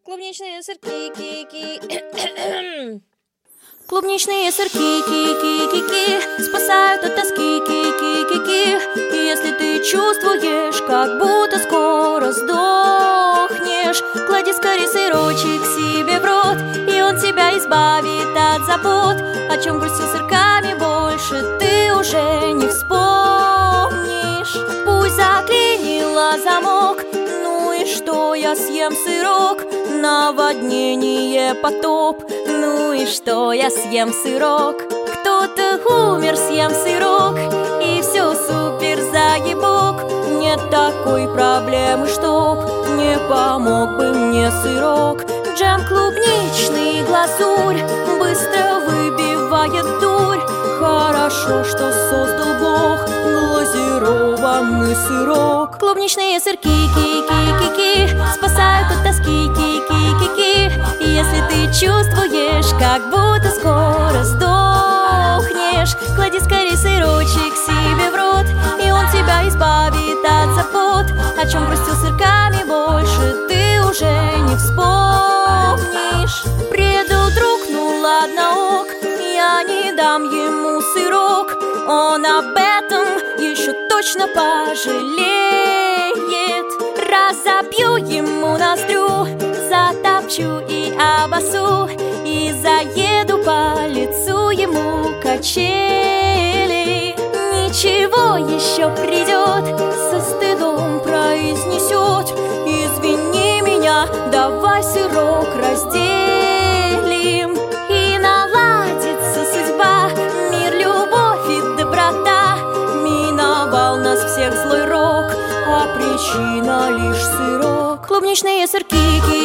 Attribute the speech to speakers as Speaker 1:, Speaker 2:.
Speaker 1: Клубничные сырки, ки-ки. Клубничные сырки, ки-ки-ки-ки, спасают от тоски, ки-ки-ки-ки. И если ты чувствуешь, как будто скоро сдохнешь, клади скорее сырочек себе в рот, и он тебя избавит от забот. О чем грустил сырками больше, ты уже не вспомнишь. Пусть заклинило замок, ну и что, я съем сырок. Наводнение, потоп, ну и что, я съем сырок. Кто-то умер, съем сырок, и все супер, заебок. Нет такой проблемы, чтоб не помог бы мне сырок. Джем клубничный, глазурь быстро выбивает дурь. Хорошо, что создал Бог глазированный сырок. Клубничные сырки, ки-ки-ки-ки, спасают от тоски, ки-ки-ки-ки. И если ты чувствуешь, как будто скоро сдохнешь, клади скорее сырочек себе в рот, и он тебя избавит от забот. О чем грустил сырками больше, ты уже не вспомнишь. Предал друг, ну ладно ок, я не дам ему сырок. Он об этом еще точно пожалеет. Разобью ему ноздрю, затопчу и обосу, и заеду по лицу ему качели. Ничего еще придет, со стыдом произнесет: извини меня, давай сырок разделим. И наладится судьба, мир, любовь и доброта. Миновал нас всех злой рок, а причина лишь сырок. Клубничные сырки,